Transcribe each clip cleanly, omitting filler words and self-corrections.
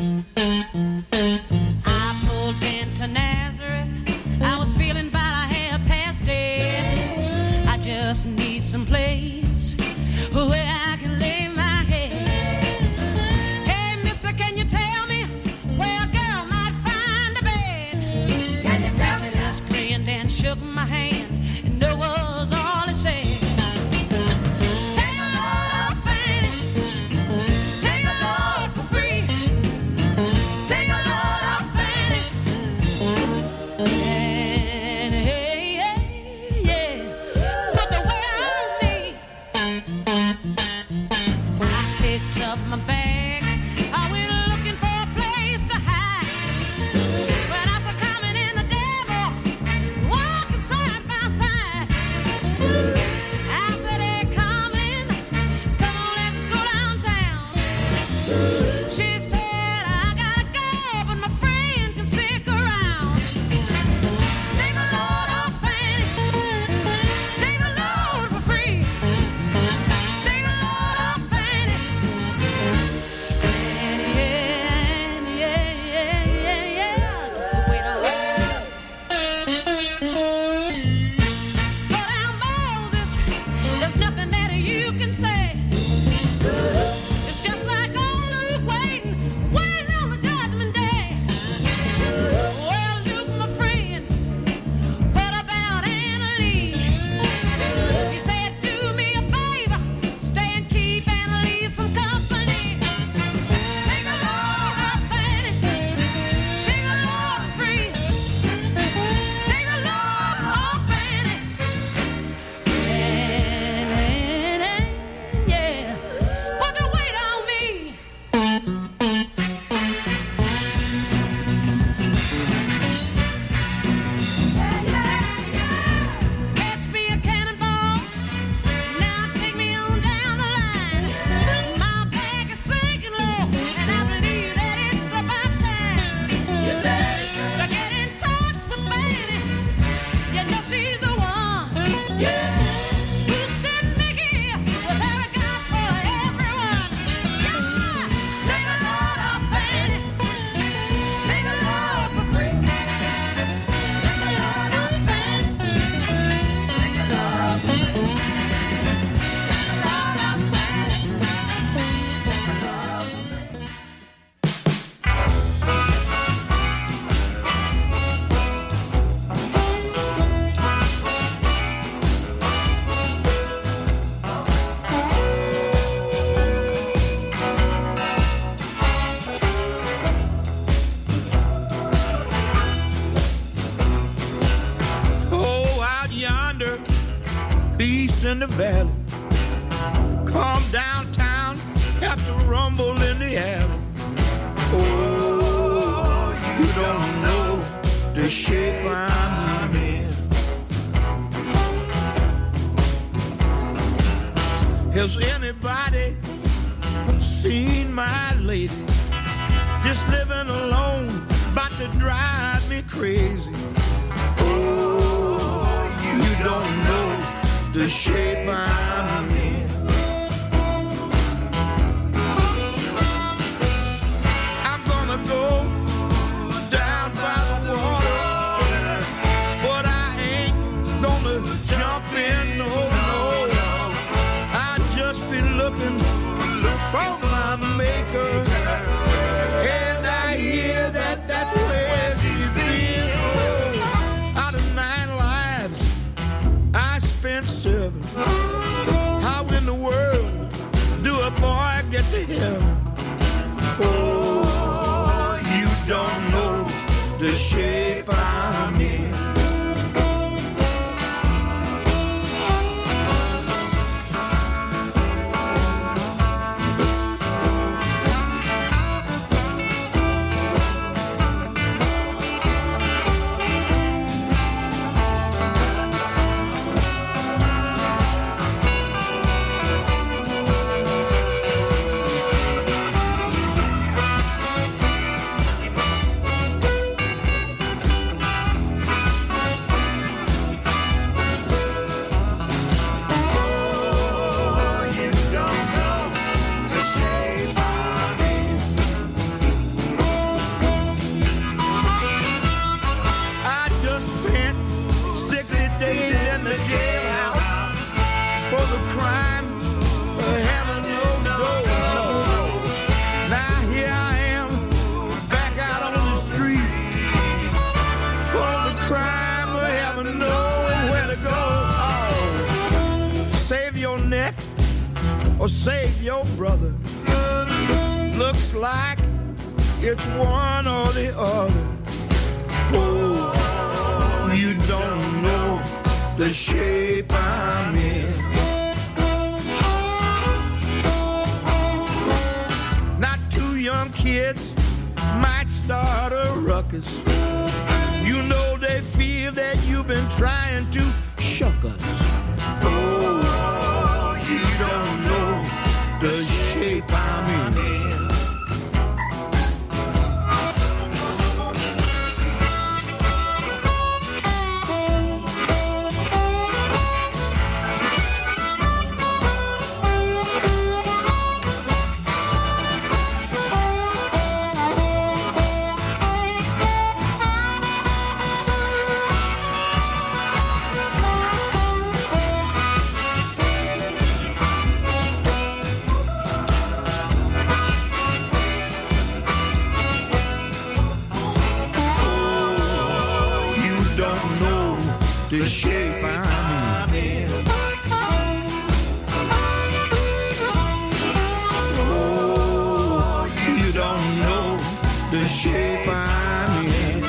I pulled into Nazareth. I was feeling about a half past dead. I just need some place where I can lay my head. Hey, mister, can you tell me where a girl might find a bed? Can you tell me? He just grinned and shook my hand, and no was all he said. Take a load, Fanny. Take a load for free. Take a load, Fanny. And hey, hey, yeah, put the weight on me. I picked up my bag. I went looking for a place to hide. When I saw coming in the devil, walking side by side. I said, hey, coming, come on, let's go downtown. She said, I gotta go, but my friend can stick around. Take a load off Fanny. Take a load for free. Take a load off Fanny. And yeah. Wait a while. Go down, Moses. There's nothing that you can say. It's just like old Luke waiting on the judgment day. Well, Luke, my friend, what about Anna Lee? He said, do me a favor, stay and keep Anna Lee some company. Take a load off Fanny. Take a load for free. Take a load off Fanny. And yeah, put the weight on me. Catch me a cannonball. Now take me on down the line. My bag is sinking low, and I believe that it's about time to get in touch with Fanny. You know she's the one. Who sent Mickey with her gun for everyone. Yeah, take a load off Fanny. Take a load for free. Take a load off Fanny. Take a load off free. Take a load off Fanny. Oh, out yonder, peace in the valley. Come downtown, have to rumble in the alley. Oh, you don't know the shape I'm in. Has anybody seen my lady? Just living alone, about to drive me crazy. Oh, you don't know the shape I'm in. I'm gonna go down by the water, but I ain't gonna jump in, no. I just be looking for my maker. or save your brother. Looks like it's one or the other. Oh, you don't know the shape I'm in. Not two young kids might start a ruckus. You know they feel that you've been trying to shuck us. Oh, you don't know the shape I'm in. The shape I'm in. Oh, you don't know the shape I'm in.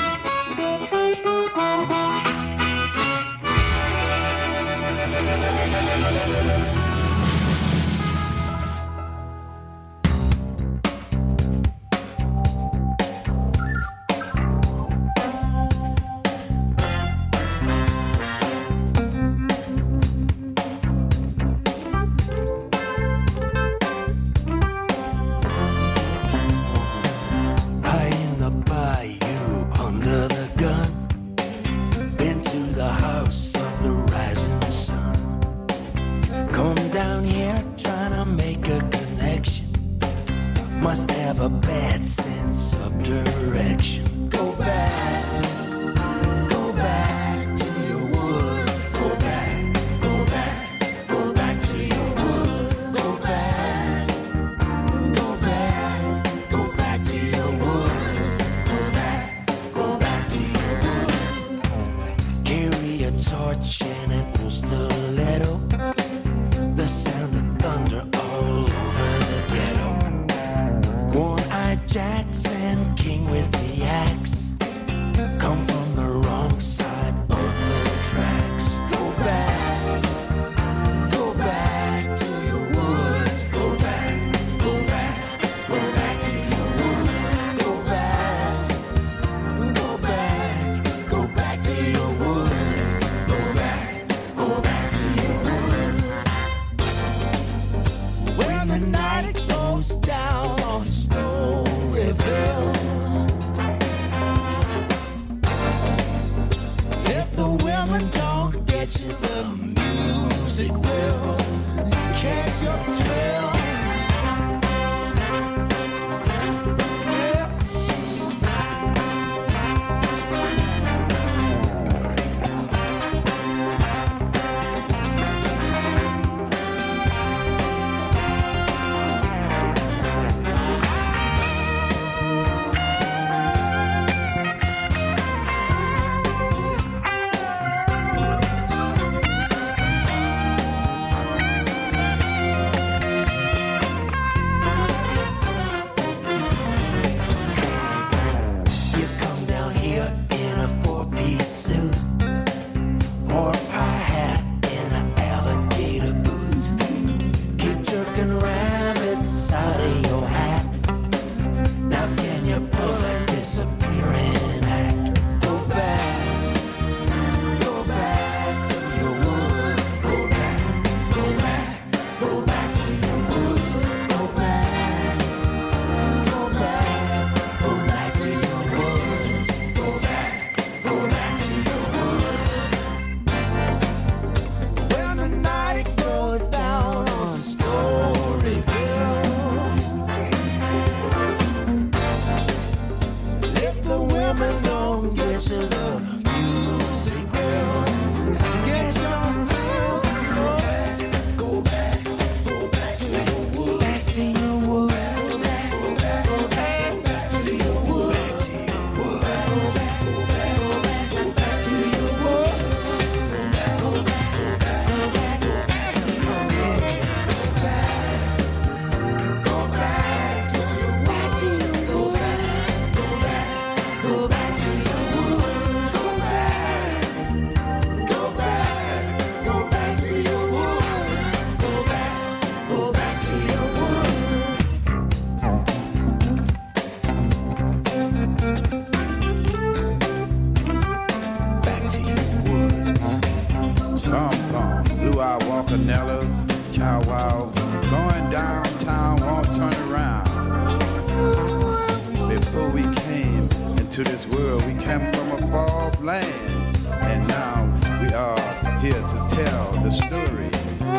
to this world. We came from a far off land, and now we are here to tell the story.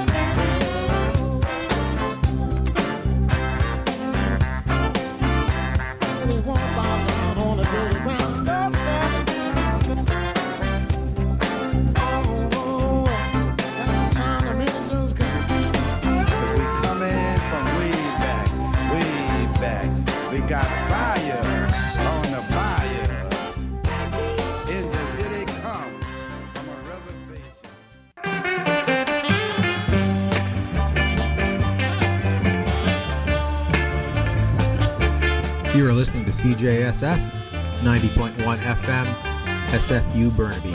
Got fire on the fire. Engines, here they come from a reservation. You are listening to CJSF 90.1 FM, SFU Burnaby.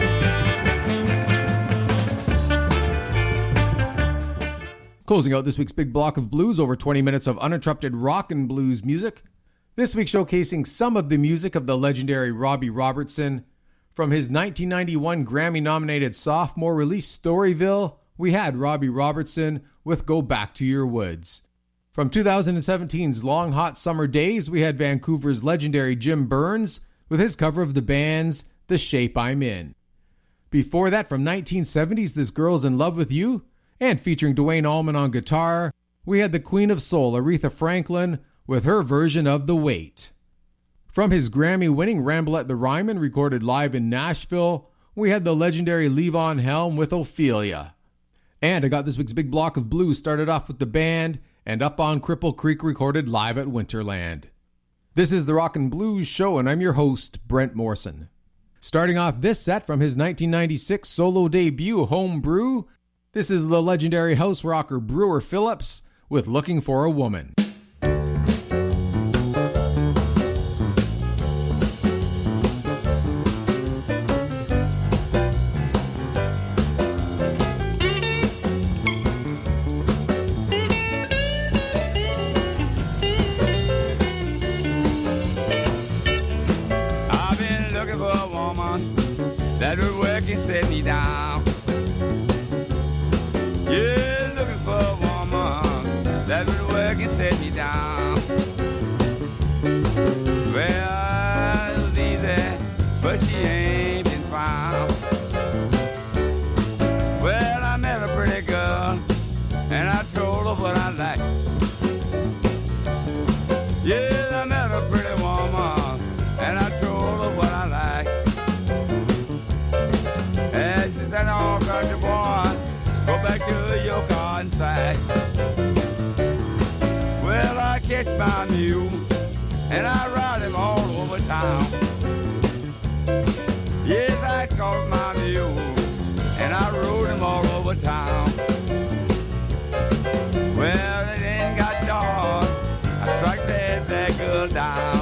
Closing out this week's big block of blues, over 20 minutes of uninterrupted rock and blues music. This week showcasing some of the music of the legendary Robbie Robertson. From his 1991 Grammy-nominated sophomore release Storyville, we had Robbie Robertson with Go Back to Your Woods. From 2017's Long Hot Summer Days, we had Vancouver's legendary Jim Burns with his cover of the band's The Shape I'm In. Before that, from 1970's This Girl's in Love with You, and featuring Duane Allman on guitar, we had the Queen of Soul, Aretha Franklin, with her version of The Weight. From his Grammy-winning Ramble at the Ryman, recorded live in Nashville, we had the legendary Levon Helm with Ophelia. And I got this week's big block of blues started off with the band, and Up on Cripple Creek, recorded live at Winterland. This is the Rock and Blues Show, and I'm your host, Brent Morrison. Starting off this set from his 1996 solo debut, Homebrew, this is the legendary house rocker Brewer Phillips with Looking for a Woman. I've been looking for a woman that would work and set me down. Yeah, looking for a woman that would work and set me down. Well, it was easy, but she ain't been found. Well, I met a pretty girl, and I told her what I liked. Yeah, I met a pretty woman, and I told her what I liked. And she said, oh, country boy, go back to your car inside. Well, I catch my mule, and I ride him all over town. Yes, I caught my mule, and I rode him all over town. Well, it ain't got dark, I struck that girl down.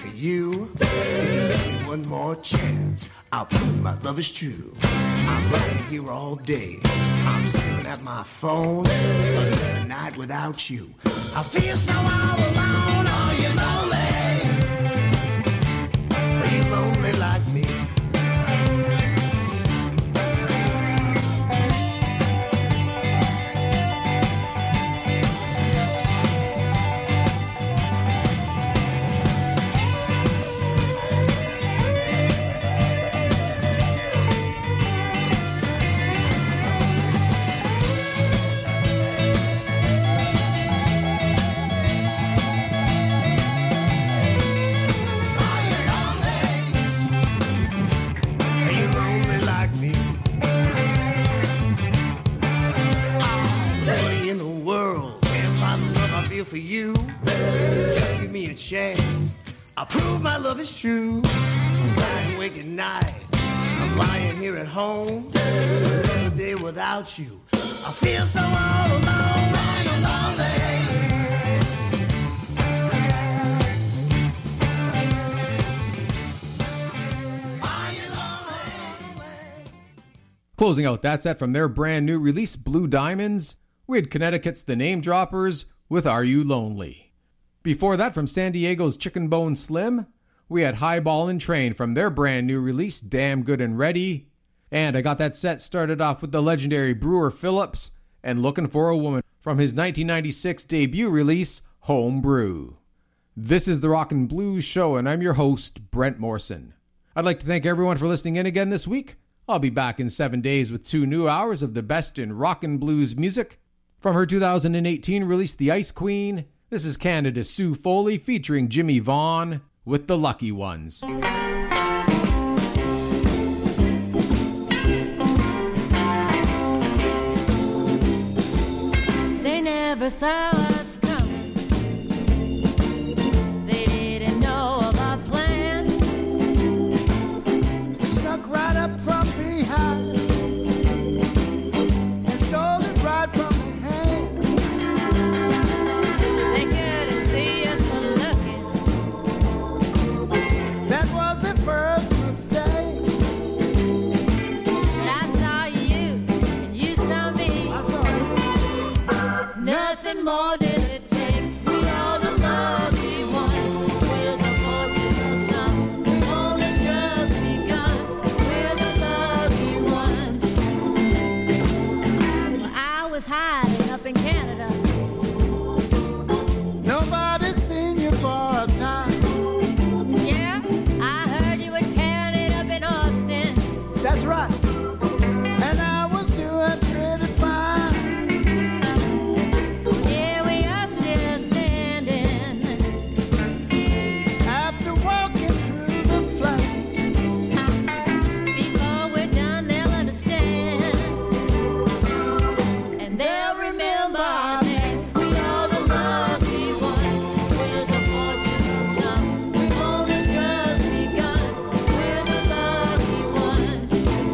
for you. If you give me one more chance, I'll prove my love is true. I'm lying here all day. I'm staring at my phone. Another night without you. I feel so all alone. Are you lonely? Are you lonely like me? For you, just give me a chance. I'll prove my love is true. I'm lying awake at night. I'm lying here at home. Another day without you. I feel so all alone and lonely. Closing out that set from their brand new release, Blue Diamonds, we had Connecticut's The Name Droppers with Are You Lonely? Before that, from San Diego's Chicken Bone Slim, we had Highball and Train from their brand new release, Damn Good and Ready. And I got that set started off with the legendary Brewer Phillips and Looking for a Woman from his 1996 debut release, Home Brew. This is the Rockin' Blues Show, and I'm your host, Brent Morrison. I'd like to thank everyone for listening in again this week. I'll be back in 7 days with 2 new hours of the best in rockin' blues music. From her 2018 release, The Ice Queen, this is Canada's Sue Foley featuring Jimmy Vaughn with The Lucky Ones. They never saw us coming. They didn't know of our plan. Snuck right up from behind and stole it right from me. They couldn't see us for looking. That was the first mistake. But I saw you, and you saw me. I saw you. Nothing more did it take. We all the love we want. We're the fortune song. We've only just begun. We're the love we want. Well, I was hiding up in Canada. Nobody's seen you for a time. Yeah, I heard you were tearing it up in Austin. That's right. And I was doing pretty fine. Yeah, we are still standing. After walking through the flames, Before we're done, they'll understand. And they'll remember our name. We are the love we want. We're the fortune song. We've only just begun. We're the love we want.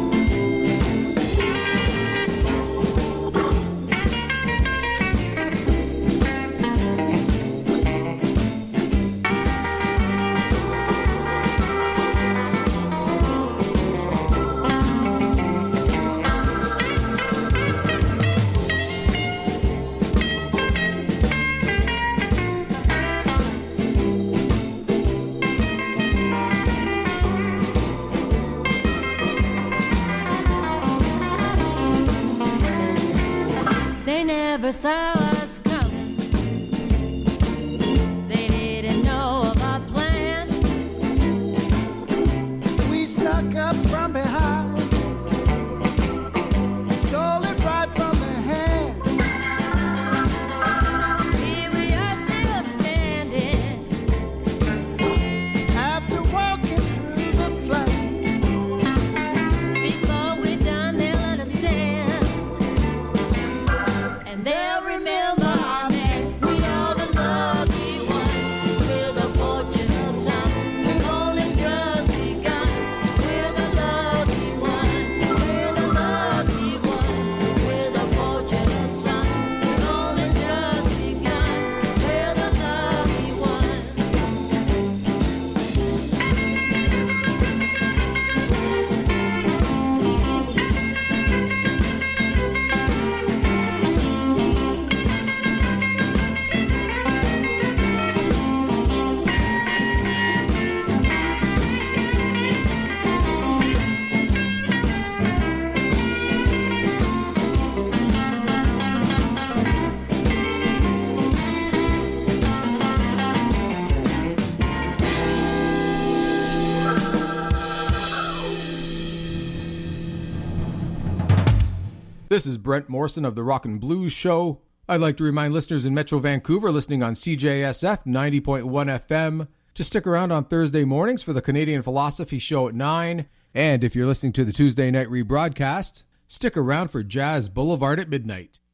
They never saw us coming. They didn't know of our plan. we snuck up from behind, stole it right from their hands. Here we are still standing. After walking through the flames, Before we're done, they'll understand. And they'll remember This is Brent Morrison of the Rock and Blues Show. I'd like to remind listeners in Metro Vancouver listening on CJSF 90.1 FM to stick around on Thursday mornings for the Canadian Philosophy Show at 9. And if you're listening to the Tuesday night rebroadcast, stick around for Jazz Boulevard at midnight.